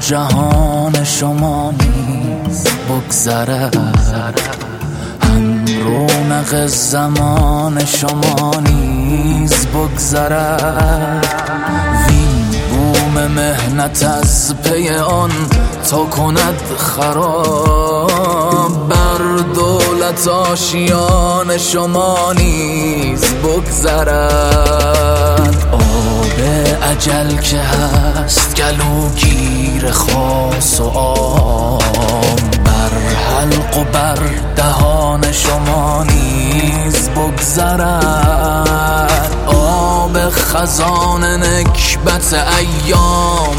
جهان شما نیز بگذرد، هم رونق زمان شما نیز بگذرد. وین بوم مهنت از پی آن تا کند خراب، بر دولت آشیان شما نیز بگذرد. آب اجل که هست گلوگیر خاص و عام، بر حلق و بر دهان شما نیز بگذرد. آب خزان نکبت ایام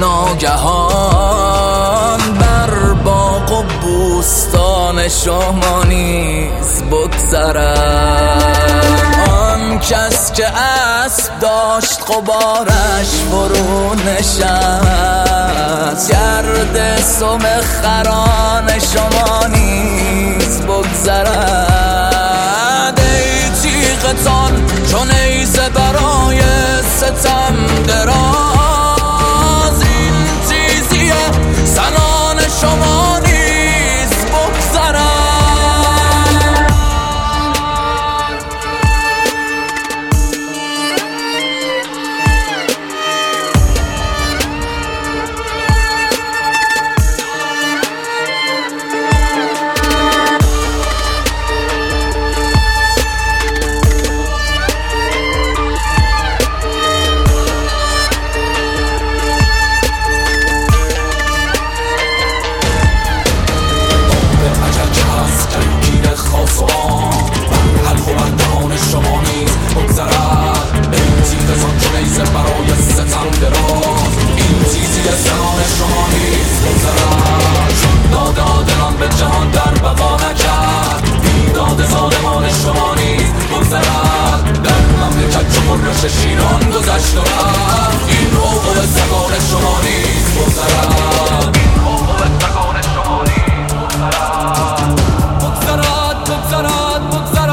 ناگهان، بر باغ و بوستان شما نیز بگذرد. آن کس که اسب داشت غبارش فرو نشست، گرد سم خران شما نیز بگذرد. ای تیغتان چون نیزه برای ستم دراز، این تیزی زنان شما نیز بگذرد. شیران گذشت و رفت، این حقوق سگان شما نیز بگذرد. این حقوق سگان شما نیز بگذرد. بگذرد بگذرد بگذرد.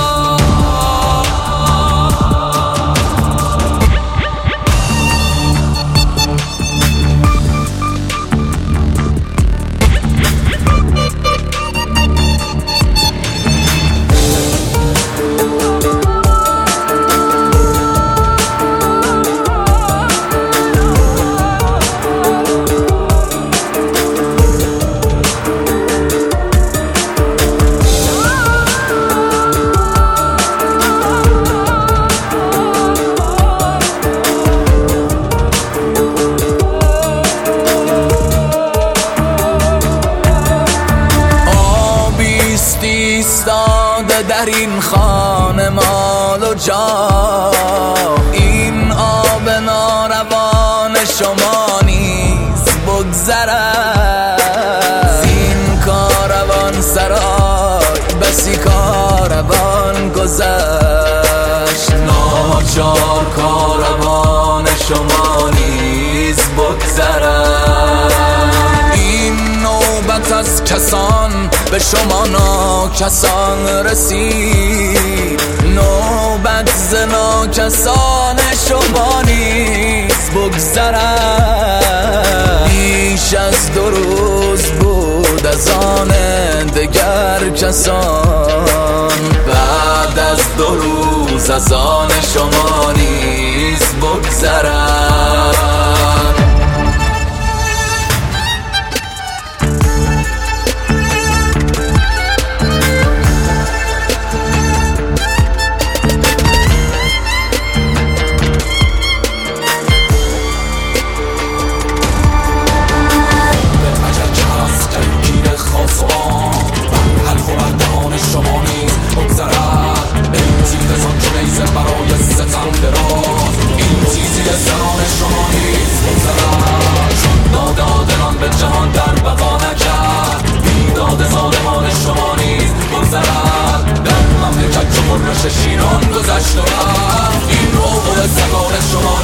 ایستاده در این خانه مال و جا، این آب ناروان شما نیز بگذرد. این کاروان سرای بسی کاروان گذشت، ناچار کاروان شما نیز بگذرد. این نوبت از کسان به شما ناکسان رسید، نوبت ز ناکسان شما نیز بگذرد. بیش از 2 روز بود از آن دگر کسان، بعد از 2 روز از آن شما نیز بگذرد. شیران گذشت و رفت، این حقوق سگان شما